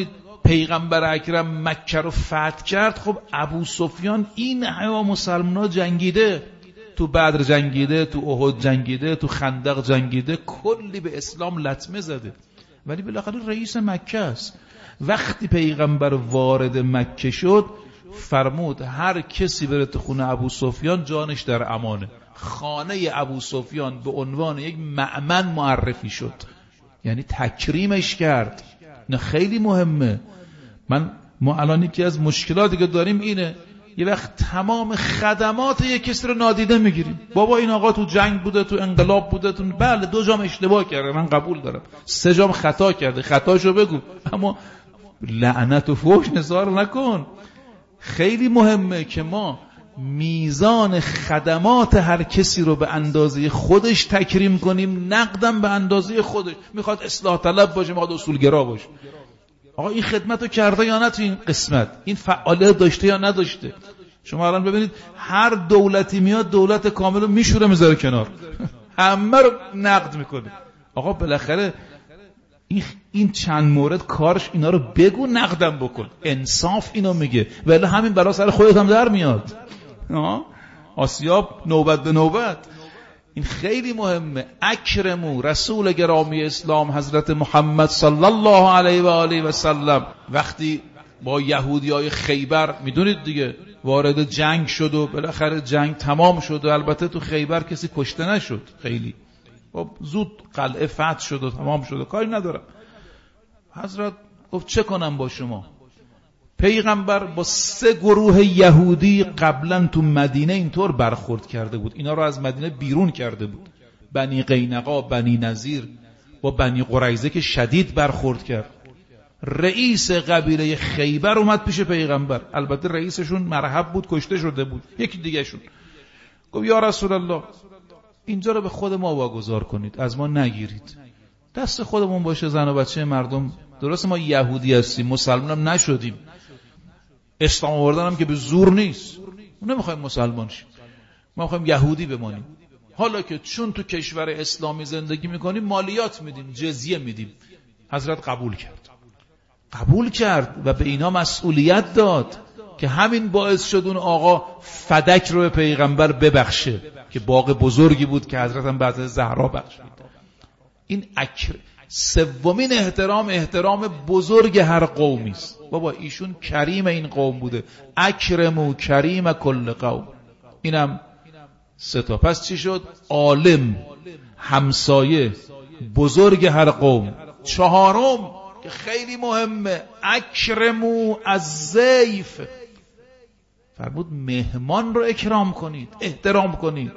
پیغمبر اکرم مکه رو فتح کرد، خب ابو سفیان این همه مسلمان‌ها جنگیده، تو بدر جنگیده، تو احد جنگیده، تو خندق جنگیده، کلی به اسلام لطمه زده، ولی بالاخره رئیس مکه است. وقتی پیغمبر وارد مکه شد فرمود هر کسی بره تو خونه ابو سفیان جانش در امانه. خانه ابو سفیان به عنوان یک مأمن معرفی شد، یعنی تکریمش کرد. نه خیلی مهمه. من ما الان یکی از مشکلاتی که داریم اینه، یه وقت تمام خدمات یک کسی رو نادیده میگیریم. بابا این آقا تو جنگ بوده، تو انقلاب بوده، تو بله دو جام اشتباه کرده، من قبول دارم، سه جام خطا کرده، خطاشو بگو، اما لعنت و فحش نثار نکن. خیلی مهمه که ما میزان خدمات هر کسی رو به اندازه خودش تکریم کنیم، نقدم به اندازه خودش. میخواد اصلاح طلب باشه، میخواد اصولگرا باشه، آقا این خدمت رو کرده یا نه، تو این قسمت این فعالیت داشته یا نداشته. شما الان ببینید هر دولتی میاد دولت کامل رو میشوره میذاره کنار، همه رو نقد میکنه. آقا بالاخره این این چند مورد کارش اینا رو بگو، نقدم بکن، انصاف اینو میگه، ولی همین بلا سر خودت هم در میاد. آسیاب نوبت به نوبت. این خیلی مهمه. اکرمو، رسول گرامی اسلام حضرت محمد صلی الله علیه و آله و سلم وقتی با یهودیای خیبر، میدونید دیگه، وارد جنگ شد و بالاخره جنگ تمام شد و البته تو خیبر کسی کشته نشد، خیلی زود قلعه فتح شد و تمام شد و کاری ندارم. حضرت گفت چه کنم با شما؟ پیغمبر با سه گروه یهودی قبلا تو مدینه اینطور برخورد کرده بود، اینا رو از مدینه بیرون کرده بود. بنی قینقا، بنی نذیر، با بنی قریظه که شدید برخورد کرد. رئیس قبیله خیبر اومد پیش پیغمبر، البته رئیسشون مرحب بود، کشته شده بود، یکی دیگه شون. گفت یا رسول الله اینجا رو به خود ما واگذار کنید، از ما نگیرید، دست خودمون باشه، زن و بچه مردم. درسته ما یهودی هستیم، مسلمان هم نشدیم، اسلام آوردن هم که به زور نیست، ما نمیخوایم مسلمان شیم، ما میخوایم یهودی بمانیم. حالا که چون تو کشور اسلامی زندگی میکنیم مالیات میدیم، جزیه میدیم. حضرت قبول کرد، قبول کرد و به اینا مسئولیت داد که همین باعث شد اون آقا فدک رو به پیغمبر ببخشه که باغ بزرگی بود که حضرت هم بعد از زهرا بخشید. این اکر سومین احترام، احترام بزرگ هر قومی است. بابا ایشون کریم این قوم بوده، اکرمو کریم کل قوم. اینم سه تا. پس چی شد؟ عالم، همسایه، بزرگ هر قوم. چهارم که خیلی مهمه، اکرمو از ضیف، فرمود مهمان رو اکرام کنید، احترام کنید.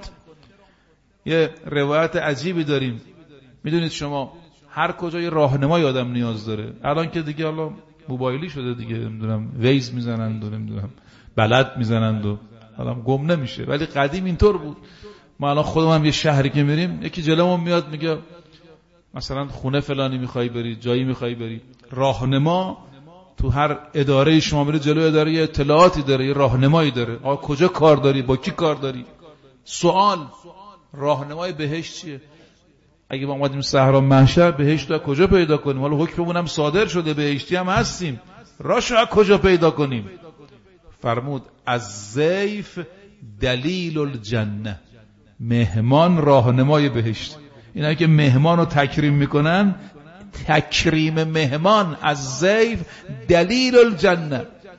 یه روایت عجیبی داریم، میدونید شما هر کجا یه راهنمای آدم نیاز داره. الان که دیگه حالا موبایلی شده دیگه، نمیدونم ویز میزنند و نمیدونم بلد میزنند و حالا گم نمیشه، ولی قدیم اینطور بود. ما الان خودم هم یه شهری که میریم، یکی جلومون میاد میگه مثلا خونه فلانی میخوای بری، جایی میخوای بری، راهنما تو هر اداره شما میره جلو اداره یه اطلاعاتی داره، یه راهنمایی داره، آ کجا کار داری، با کی کار داری. سوال، راهنمای بهشت چیه؟ اگه ما اومدیم صحرا محشر، بهشت رو کجا پیدا کنیم؟ حالا حکممون هم صادر شده، بهشتی هم هستیم، راهشو از کجا پیدا کنیم؟ فرمود از ضیف دلیل الجنه، مهمان راهنمای بهشت. اینا که مهمان رو تکریم میکنن، تکریم مهمان از ضیف دلیل الجنه.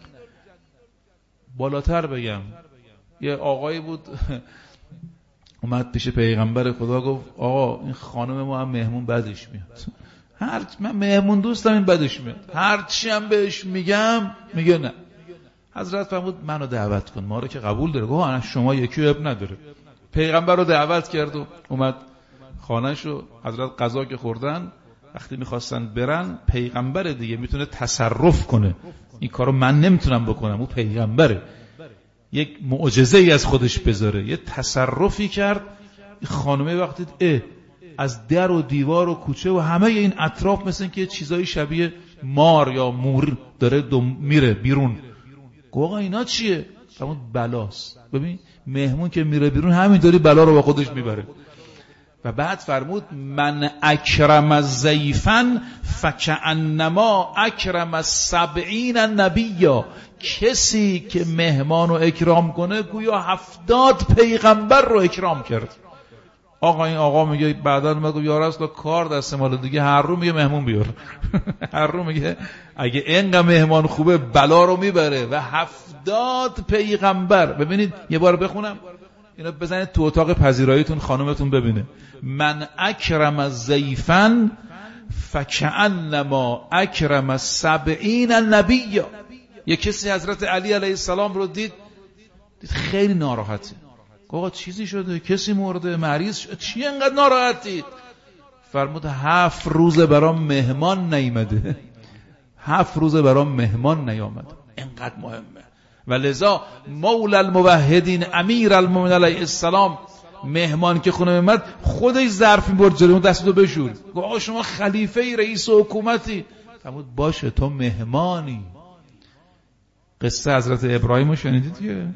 بالاتر بگم، یه آقایی بود اومد پیش پیغمبر خدا، گفت آقا این خانم ما هم مهمون بدش میاد، هر من مهمون دوستم این بدش میاد، هر چی هم بهش میگم میگه نه. حضرت فرمود منو دعوت کن، ما رو که قبول داره. گفت شما یکی اب نداره. پیغمبر رو دعوت کرد و اومد خانه‌شو. حضرت غذا که خوردن، وقتی میخواستن برن، پیغمبر دیگه میتونه تصرف کنه، این کارو من نمیتونم بکنم، اون پیغمبره، یک معجزه ای از خودش بذاره. یه تصرفی کرد. خانمه وقتی اه از در و دیوار و کوچه و همه این اطراف مثل که چیزای شبیه مار یا مور داره میره بیرون. گویا اینا چیه؟ فرمود بلاست. ببین مهمون که میره بیرون همینطوری بلا رو با خودش میبره. و بعد فرمود من اکرم الضیفا فکأنما اکرم السبعین نبیا، کسی که مهمان رو اکرام کنه گویا هفتاد پیغمبر رو اکرام کرد. آقا این آقا میگه بعدا میگه یا رسول کار دست مال دیگه، هر رو میگه مهمون بیار هر رو میگه اگه اینقدر مهمان خوبه بلا رو میبره. و هفتاد پیغمبر. ببینید یه بار بخونم اینا، بزنید تو اتاق پذیراییتون خانومتون ببینه. من اکرم الضیفا فکأنما اکرم السبعین نبیا. یه کسی حضرت علی علیه السلام رو دید دید خیلی ناراحته. آقا چیزی شده؟ کسی مرده؟ مریض شده؟ چی انقدر ناراحتید؟ فرمود هفت روزه برام مهمان نیامده. هفت روزه برام مهمان نیامده. انقدر مهمه. و لذا مولا الموحدین امیر المؤمنین علیه السلام مهمان که خونه میمد خودش ظرف میبرد جلوی دستو بشور. گفت آقا شما خلیفه رئیس حکومتی. فرمود باشه تو مهمانی. قصه حضرت ابراهیم رو شنیدید که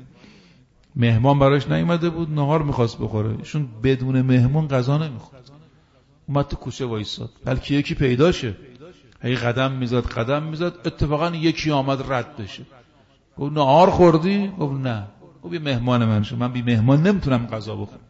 مهمان براش نیامده بود، نهار میخواست بخوره، ایشون بدون مهمان غذا نمیخورد. اومد تو کوچه وایساد بلکه یکی پیدا شه، هی قدم میزد قدم میزد، اتفاقا یکی آمد رد بشه. گفت نهار خوردی؟ گفت نه. گفت بی مهمان من شو، من بی مهمان نمیتونم غذا بخورم.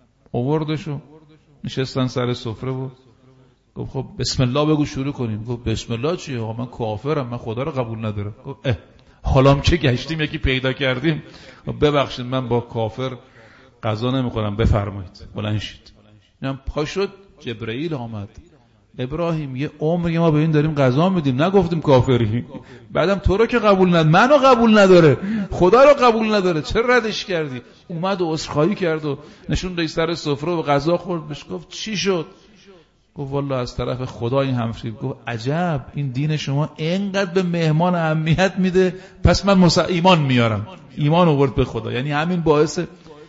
آوردشو نشستن سر سفره بود. گفت خب بسم الله بگو شروع کنیم. گفت بسم الله چیه؟ آقا من کافرم، من خدا رو قبول ندارم. گفت اه حالام که گشتیم یکی پیدا کردیم، ببخشید من با کافر غذا نمیخورم، بفرمایید. بلند شد. اینم پا شد. جبرئیل آمد. ابراهیم یه عمری ما به این داریم غذا میدیم، نگفتیم کافری. بعدم تو رو که قبول نداره، منو قبول نداره، خدا رو قبول نداره، چرا ردش کردی؟ اومد و عذرخواهی کرد و نشون داد سر سفره و غذا خورد. بهش گفت چی شد؟ گفت والله از طرف خدا این همفری. گفت عجب، این دین شما اینقدر به مهمان اهمیت میده، پس من مسا... ایمان میارم. ایمان آورد به خدا، یعنی همین باعث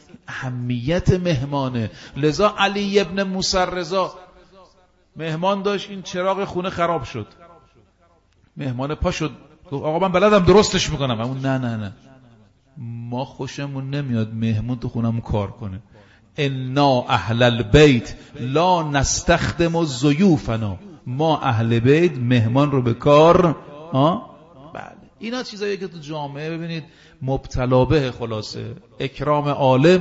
اهمیت مهمانه. لذا علی ابن موسی رضا مهمان داشت، این چراغ خونه خراب شد. مهمان پا شد گفت آقا من بلدم درستش میکنم. اما نه نه نه ما خوشمون نمیاد مهمون تو خونمون کار کنه. انا اهل البیت لا نستخدم الضیوفنا، ما اهل بیت مهمان رو به کار ها بله. اینا چیزایی که تو جامعه ببینید مبتلا به، خلاصه اکرام عالم،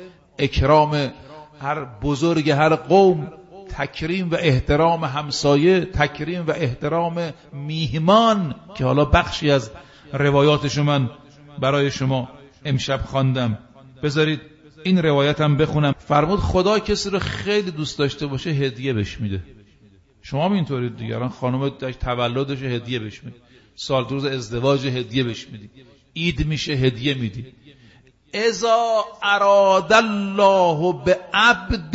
اکرام هر بزرگ هر قوم، تکریم و احترام همسایه، تکریم و احترام میهمان، که حالا بخشی از روایاتشو من برای شما امشب خواندم. بذارید این روایتم بخونم. فرمود خدا کسی رو خیلی دوست داشته باشه هدیه بهش میده. شما هم اینطورید دیگران، خانم تولدش هدیه بهش میدی، سال روز ازدواج هدیه بهش میدی، عید میشه هدیه میدی. اذا اراد الله بعبد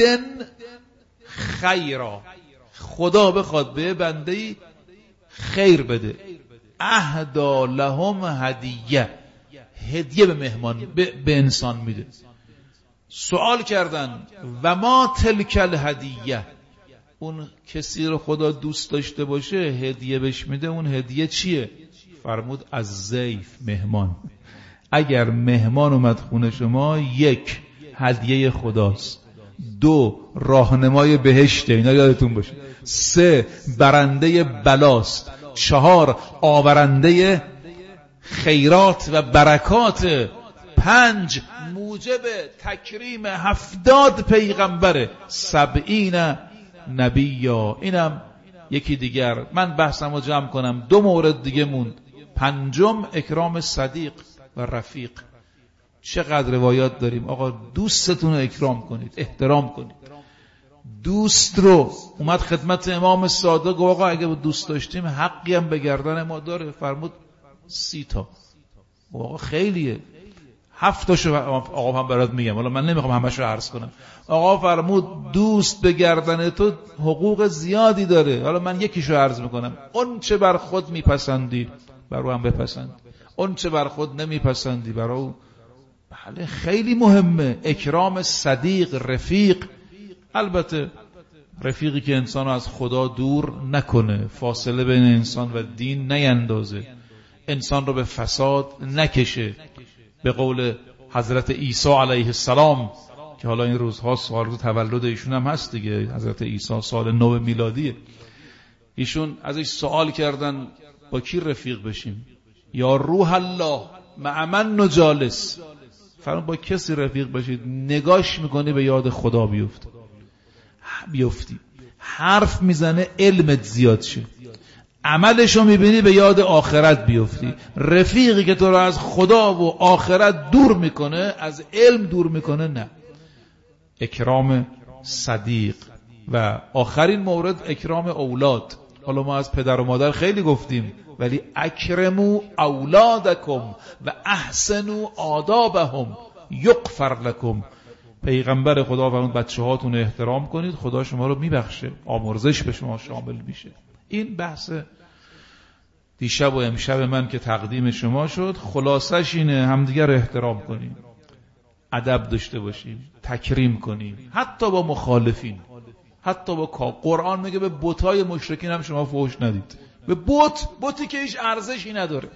خیرا، خدا بخواد به بنده‌ای خیر بده، اهدا لهم هدیه، هدیه به مهمان به, به انسان میده. سوال کردن و ما تلک الهدیه، اون کسی رو خدا دوست داشته باشه هدیه بهش میده، اون هدیه چیه؟ فرمود از ضیف، مهمان. اگر مهمان اومد خونه شما، یک هدیه خداست، دو راهنمای بهشته، اینا یادتون باشه، سه برنده بلاست، چهار آورنده خیرات و برکات، پنج موجب تکریم هفتاد پیغمبره، سبعین نبیا. اینم یکی دیگر. من بحثم رو جمع کنم، دو مورد دیگه موند. پنجم اکرام صدیق و رفیق. چقدر روایات داریم آقا دوستتون رو اکرام کنید، احترام کنید. دوست رو اومد خدمت امام صادق، گفت آقا اگه دوست داشتیم حقی هم به گردن ما داره. فرمود سی تا. آقا خیلیه، هفت تاشو آقا هم برات میگم، حالا من نمیخوام همش رو عرض کنم. آقا فرمود دوست به گردن تو حقوق زیادی داره، حالا من یکیشو عرض میکنم. اون چه بر خود میپسندی برو هم بپسند، اون چه بر خود نمیپسندی برو. بله خیلی مهمه اکرام صدیق، رفیق. البته رفیقی که انسانو از خدا دور نکنه، فاصله بین انسان و دین نیندازه، انسان رو به فساد نکشه. به قول حضرت عیسی علیه السلام که حالا این روزها سال روز تولد ایشون هم هست دیگه، حضرت عیسی سال نو میلادیه. ایشون ازش سوال کردن با کی رفیق بشیم؟ یا روح الله مع من نجالس، فرمان با کسی رفیق بشید نگاش میکنی به یاد خدا بیفت بیفتی، حرف میزنه علمت زیاد شه، عملشو میبینی به یاد آخرت بیفتی. رفیقی که تو رو از خدا و آخرت دور میکنه، از علم دور میکنه، نه. اکرام صدیق. و آخرین مورد اکرام اولاد. حالا ما از پدر و مادر خیلی گفتیم، ولی اکرموا اولادکم و احسنوا آدابهم یغفر لکم. پیغمبر خدا و اون بچه هاتون احترام کنید، خدا شما رو میبخشه، آمرزش به شما شامل میشه. این بحث دیشب و امشب من که تقدیم شما شد. خلاصش اینه همدیگر احترام کنیم، ادب داشته باشیم، تکریم کنیم، حتی با مخالفین، حتی با قرآن میگه به بتای مشرکین هم شما فحش ندید. به بت، بتی که هیچ ارزشی نداره.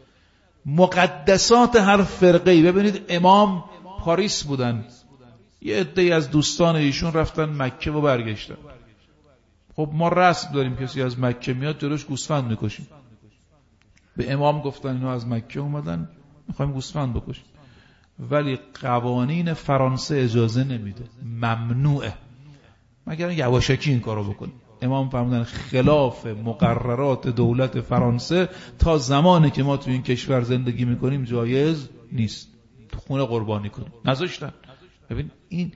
مقدسات هر فرقه‌ای. ببینید امام پاریس بودن، یه عده‌ای از دوستان ایشون رفتن مکه و برگشتن. خب ما رسم داریم کسی از مکه میاد جلوش گوسفند میکشیم. به امام گفتن اینا از مکه اومدن میخوایم گوسفند بکشیم، ولی قوانین فرانسه اجازه نمیده، ممنوعه، مگر یواشکی این کارو بکنه. امام فرمودن خلاف مقررات دولت فرانسه تا زمانی که ما تو این کشور زندگی میکنیم جایز نیست، تو خونه قربانی کنیم. نذاشتن. ببین این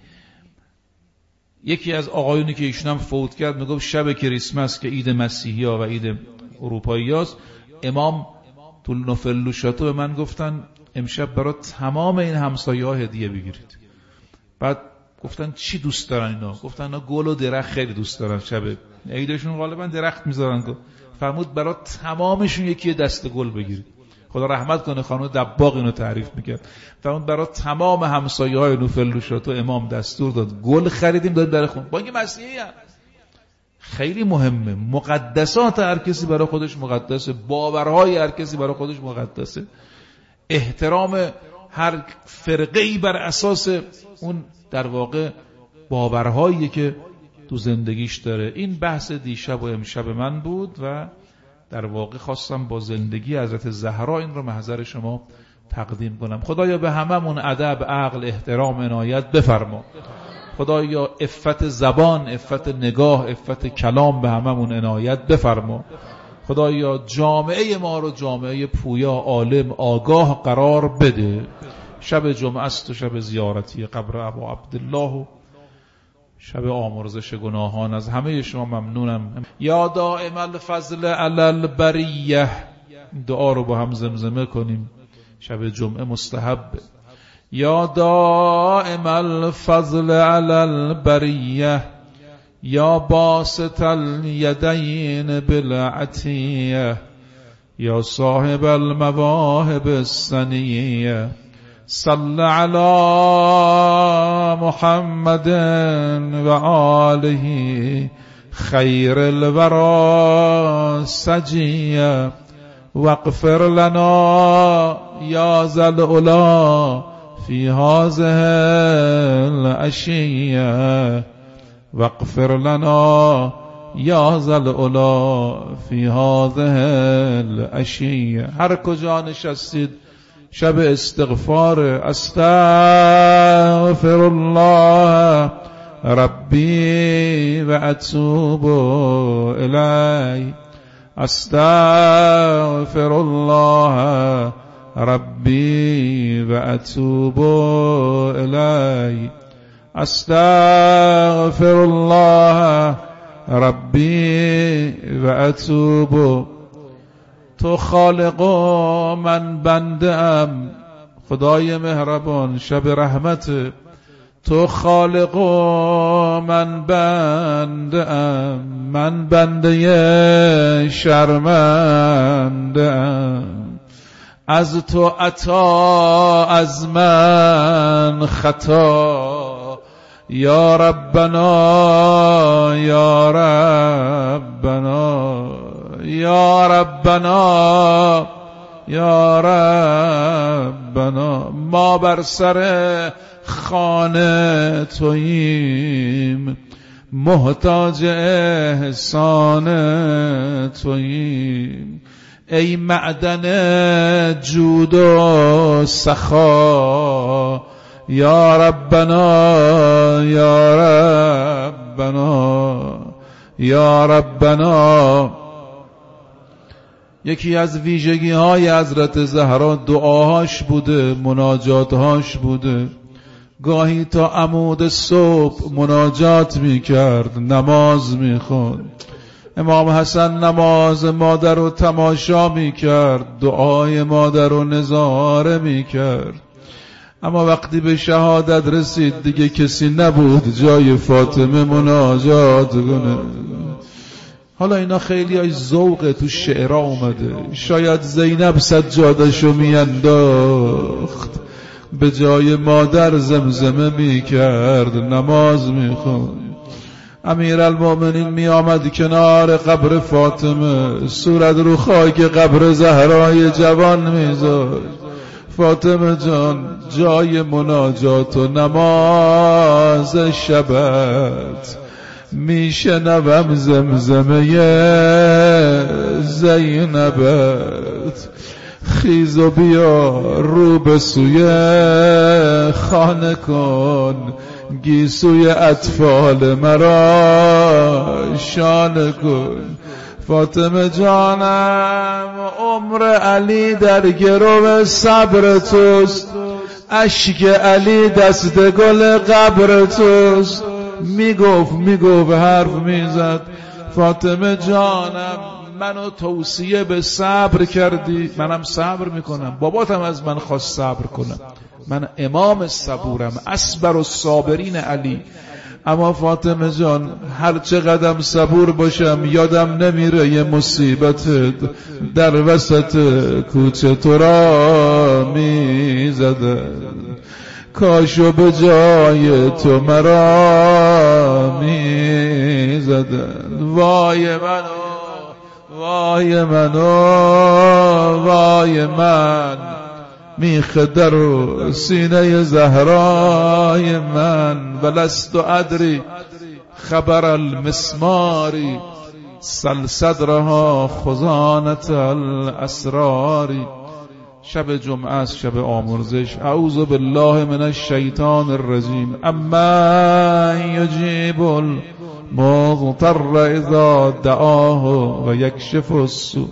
یکی از آقایونی که ایشون هم فوت کرد میگفت شب کریسمس که عید مسیحی ها و عید اروپایی هاست، امام تو نوفلوشاتو به من گفتن امشب برای تمام این همسایه ها هدیه بگیرید. بعد گفتن چی دوست دارن اینا؟ گفتن اینا گل و درخت خیلی دوست دارن، شب عیدشون غالبا درخت میذارن. فرمود برای تمامشون یکی دسته گل بگیرید. خدا رحمت کنه خانم دباغ اینو تعریف میکرد. فرمود برای تمام همسایه های نوفلوشاتو امام دستور داد گل خریدیم داد در خون. با اینکه مسیحی هم خیلی مهمه. مقدسات هر کسی برای خودش مقدسه، باورهای هر کسی برای خودش مقدسه. احترام هر فرقه‌ای بر اساس اون در واقع باورهایی که تو زندگیش داره. این بحث دیشب و امشب من بود و در واقع خواستم با زندگی حضرت زهرا این رو محضر شما تقدیم کنم. خدایا به هممون ادب، عقل، احترام، عنایت بفرما. خدایا عفت زبان، عفت نگاه، عفت کلام به هممون عنایت بفرما. خدایا جامعه ما رو جامعه پویا، عالم، آگاه قرار بده. شب جمعه است و شب زیارتی قبر ابا عبدالله و شب آمرزش گناهان. از همه شما ممنونم. یا دائم الفضل علی البریه، دعا رو با هم زمزمه کنیم. شب جمعه مستحب. یا دائم الفضل علی البریه، یا باسط الیدین بالعطیه، یا صاحب المواهب السنیه، صل علی محمد و آله خیر الورى سجیه، واغفر لنا یا ذا العلا فی هذه العشیه، واغفر لنا یا ذا العلا فی هذه العشیه. هر کجا نشستید شب استغفار. استغفر الله ربی و اتوب الی، استغفر الله ربی و اتوب الی، استغفر الله ربی و اتوب. تو خالق و من بنده ام، خدای مهربان شب رحمت. تو خالق و من بنده ام، من بنده شرمنده ام. از تو عطا از من خطا، یا ربنا یا ربنا یا ربنا یا ربنا. ما بر سر خانه توییم، محتاج احسان توییم. ای معدن جود و سخا، یا ربنا یا ربنا یا ربنا. یکی از ویژگی های حضرت زهرا دعاهاش بوده، مناجاتهاش بوده. گاهی تا عمود صبح مناجات میکرد، نماز میخوند. امام حسن نماز مادر رو تماشا میکرد، دعای مادر رو نظاره میکرد. اما وقتی به شهادت رسید دیگه کسی نبود جای فاطمه مناجات کنه. حالا اینا خیلی های ذوقه تو شعرها اومده. شاید زینب سجادشو میانداخت، به جای مادر زمزمه میکرد، نماز میخوند. امیرالمومنین می آمد کنار قبر فاطمه، صورت رو خاک قبر زهرای جوان میذاشت. فاطمه جان جای مناجات و نماز شبت، میشنوم زمزمه زینبت. خیز و بیا رو به سوی خانه کن، گیسوی اطفال مرا شانه کن. فاطمه جانم عمر علی در گرو صبر توست، اشک علی دست گل قبر توست. میگفت میگفت حرف میزد. فاطمه جانم منو توصیه به صبر کردی، منم صبر میکنم. باباتم از من خواست صبر کنم، من امام صبورم، اصبر الصابرین علی. اما فاطمه جان هر چه قدم صبور باشم یادم نمیره یه مصیبت در وسط کوچه تو را میزده. کاشو به جای تو مرا میزدن. وای منو وای منو وای من، میخه در سینه زهرای من. ولست ادری خبر المسماری، سل صدرها خزانت الاسراری. شب جمعه است، شب آمرزش. اعوذ بالله من الشیطان الرجیم. اما یجیب المضطر اذا دعاه و یکشف السوء.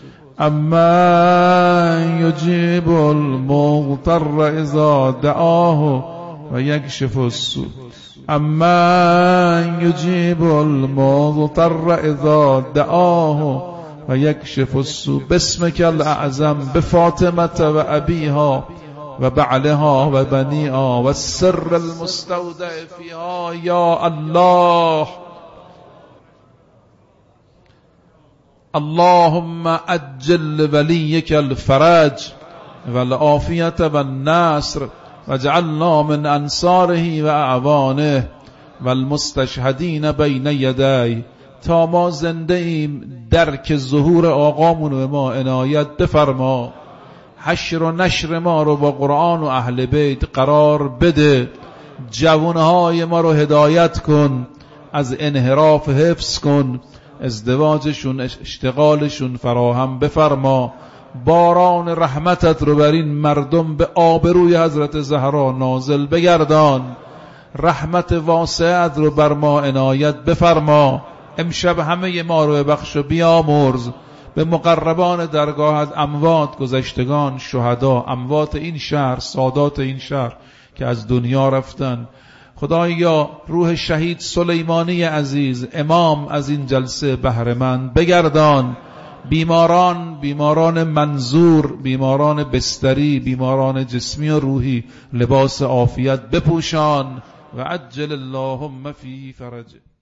اما یجیب المضطر اذا دعاه و یکشف السوء. اما یجیب المضطر اذا دعاه و یکشف السوء. باسمک الاعظم، بفاطمه و ابیها و بعلها و بنیها و السر المستودع فیها. یا الله اللهم عجل ولیک الفرج والعافیة والنصر واجعلنا من انصاره و اعوانه والمستشهدین بین یدی. تا ما زنده ایم درک ظهور آقامون به ما عنایت بفرما. حشر و نشر ما رو با قرآن و اهل بیت قرار بده. جوانهای ما رو هدایت کن، از انحراف حفظ کن، ازدواجشون اشتغالشون فراهم بفرما. باران رحمتت رو بر این مردم به آبروی حضرت زهرا نازل بگردان. رحمت واسعت رو بر ما عنایت بفرما. امشب همه ما رو ببخش و بیامرز. به مقربان درگاهت، اموات، گذشتگان، شهدا، اموات این شهر، سادات این شهر که از دنیا رفتن. خدایا روح شهید سلیمانی عزیز امام از این جلسه بهره‌مند بگردان. بیماران، بیماران منظور، بیماران بستری، بیماران جسمی و روحی لباس عافیت بپوشان. و عجل اللهم فی فرجه.